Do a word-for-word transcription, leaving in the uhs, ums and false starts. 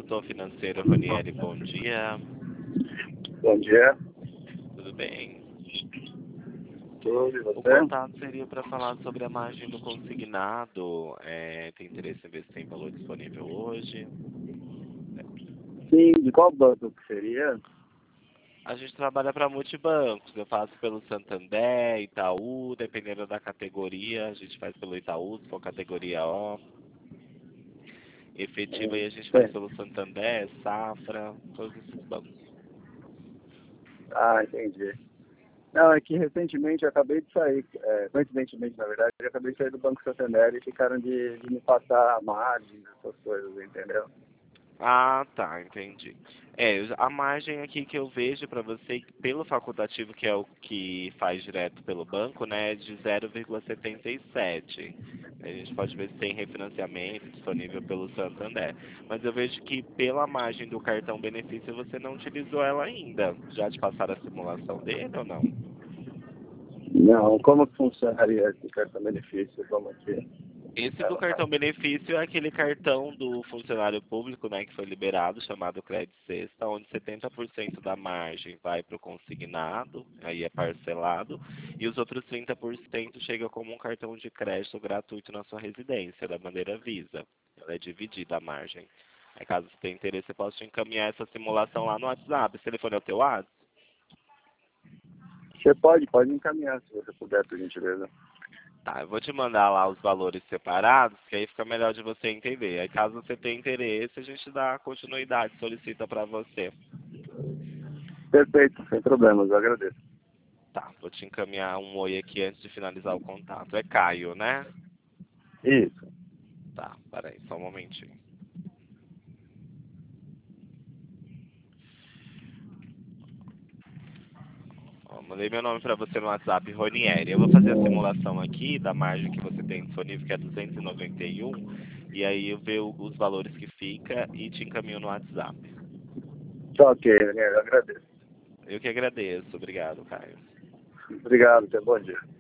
consultor financeiro Ranieri, bom dia. Bom dia. Tudo bem? Tudo, e O você? contato seria para falar sobre a margem do consignado. É, tem interesse em ver se tem valor disponível hoje? Sim, de qual banco que seria? A gente trabalha para multibancos. Eu faço pelo Santander, Itaú, dependendo da categoria. A gente faz pelo Itaú, se for categoria O. Efetivo aí a gente faz Sim. pelo Santander, Safra, todos esses bancos. Ah, entendi. Não, é que recentemente eu acabei de sair, é, coincidentemente, na verdade, eu acabei de sair do Banco Santander e ficaram de, de me passar a margem, essas coisas, entendeu? Ah, tá, entendi. É, eu- a margem aqui que eu vejo para você, pelo facultativo, que é o que faz direto pelo banco, né, é de zero vírgula setenta e sete. A gente pode ver se tem refinanciamento disponível pelo Santander. Mas eu vejo que pela margem do cartão benefício você não utilizou ela ainda. Já te passaram a simulação dele ou não? Não, como que funcionaria esse cartão-benefício? Como que Esse do ela cartão faz? benefício é aquele cartão do funcionário público, né, que foi liberado, chamado Crédito Sexta, onde setenta por cento da margem vai para o consignado, aí é parcelado, e os outros trinta por cento chega como um cartão de crédito gratuito na sua residência, da bandeira Visa. Ela é dividida a margem. Aí, caso você tenha interesse, eu posso te encaminhar essa simulação lá no WhatsApp. Esse telefone é o teu WhatsApp? Você pode, pode encaminhar, se você puder, por gentileza. Tá, eu vou te mandar lá os valores separados, que aí fica melhor de você entender. Aí caso você tenha interesse, a gente dá continuidade, solicita para você. Perfeito, sem problemas, eu agradeço. Tá, vou te encaminhar um oi aqui antes de finalizar o contato. É Caio, né? Isso. Tá, peraí, só um momentinho. Ó, mandei meu nome para você no WhatsApp, Ronieri. Eu vou fazer a simulação aqui da margem que você tem disponível, que é duzentos e noventa e um, e aí eu ver os valores que fica e te encaminho no WhatsApp. Tá ok, Daniel, eu agradeço. Eu que agradeço. Obrigado, Caio. Obrigado, tenha bom dia.